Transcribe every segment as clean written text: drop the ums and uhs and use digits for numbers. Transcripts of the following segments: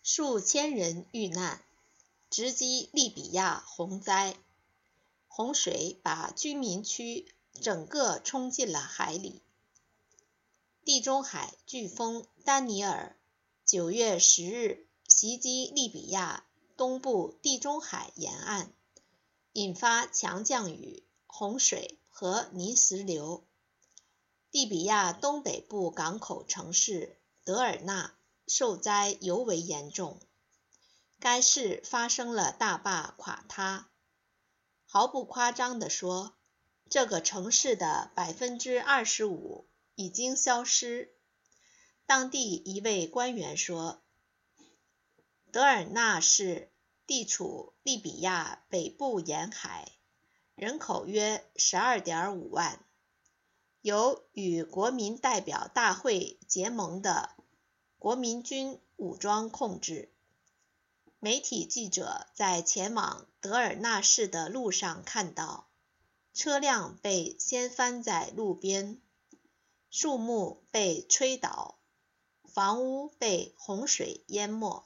数千人遇难，直击利比亚洪灾，洪水把居民区整个冲进了海里。地中海飓风丹尼尔9月10日袭击利比亚东部地中海沿岸，引发强降雨、洪水和泥石流。利比亚东北部港口城市德尔纳受灾尤为严重，该市发生了大坝垮塌。毫不夸张地说，这个城市的25%已经消失。当地一位官员说，德尔纳市地处利比亚北部沿海，人口约 12.5 万，由与国民代表大会结盟的国民军武装控制。媒体记者在前往德尔纳市的路上看到，车辆被掀翻在路边，树木被吹倒，房屋被洪水淹没。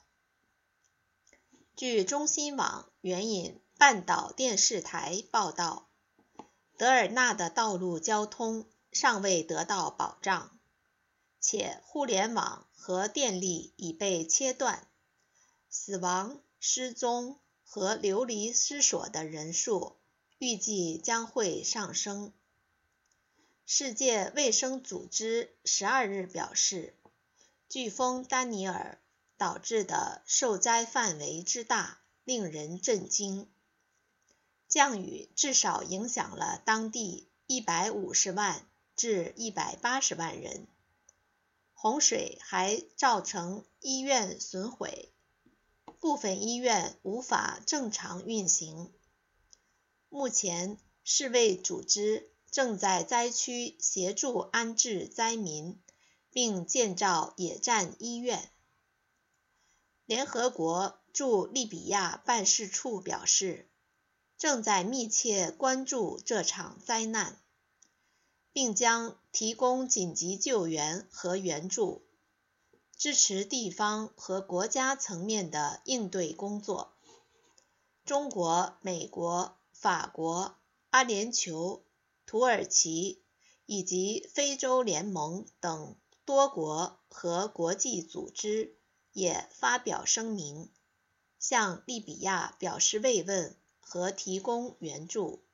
据中新网援引半岛电视台报道，德尔纳的道路交通尚未得到保障，且互联网和电力已被切断，死亡、失踪和流离失所的人数预计将会上升。世界卫生组织12日表示，飓风丹尼尔导致的受灾范围之大令人震惊。降雨至少影响了当地150万至180万人，洪水还造成医院损毁，部分医院无法正常运行。目前，世卫组织正在灾区协助安置灾民，并建造野战医院。联合国驻利比亚办事处表示，正在密切关注这场灾难，并将提供紧急救援和援助，支持地方和国家层面的应对工作。中国、美国、法国、阿联酋、土耳其以及非洲联盟等多国和国际组织也发表声明，向利比亚表示慰问和提供援助。